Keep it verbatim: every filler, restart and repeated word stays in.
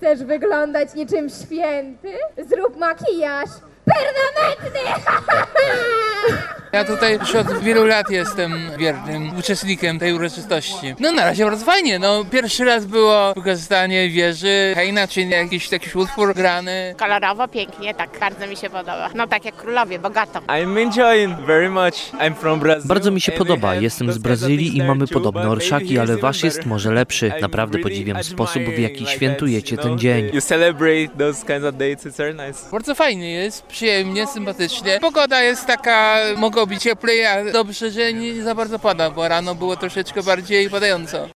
Chcesz wyglądać niczym święty? Zrób makijaż permanentny! Ja tutaj już od wielu lat jestem wiernym uczestnikiem tej uroczystości. No na razie bardzo fajnie, no pierwszy raz było wykorzystanie wieży hejna, czyli jakiś taki utwór grany. Kolorowo, pięknie, tak, bardzo mi się podoba. No tak jak królowie, bogato. I'm enjoying very much. I'm from Brazil. Bardzo mi się podoba. Jestem z Brazylii i mamy podobne orszaki, ale wasz jest może lepszy. Naprawdę podziwiam sposób, w jaki świętujecie ten dzień. You celebrate those kinds of dates, it's very nice. Bardzo fajnie jest, przyjemnie, sympatycznie. Pogoda jest taka, mogło być cieplej, a dobrze, że nie za bardzo pada, bo rano było troszeczkę bardziej padająco.